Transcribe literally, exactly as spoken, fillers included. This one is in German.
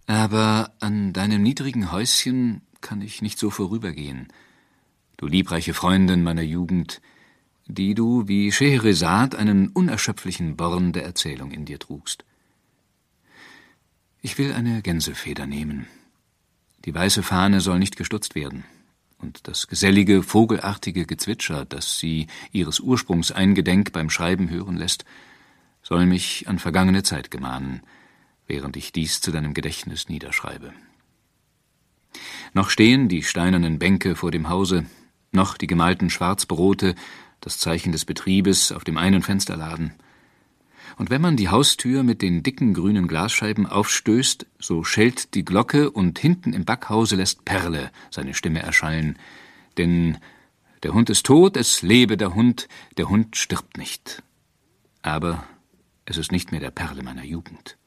Aber an deinem niedrigen Häuschen kann ich nicht so vorübergehen, du liebreiche Freundin meiner Jugend, die du wie Scheheresad einen unerschöpflichen Born der Erzählung in dir trugst. Ich will eine Gänsefeder nehmen. Die weiße Fahne soll nicht gestutzt werden, und das gesellige, vogelartige Gezwitscher, das sie ihres Ursprungs eingedenk beim Schreiben hören lässt, soll mich an vergangene Zeit gemahnen, während ich dies zu deinem Gedächtnis niederschreibe. Noch stehen die steinernen Bänke vor dem Hause, noch die gemalten Schwarzbrote, das Zeichen des Betriebes auf dem einen Fensterladen. Und wenn man die Haustür mit den dicken grünen Glasscheiben aufstößt, so schellt die Glocke und hinten im Backhause lässt Perle seine Stimme erschallen. Denn der Hund ist tot, es lebe der Hund, der Hund stirbt nicht. Aber es ist nicht mehr der Perle meiner Jugend.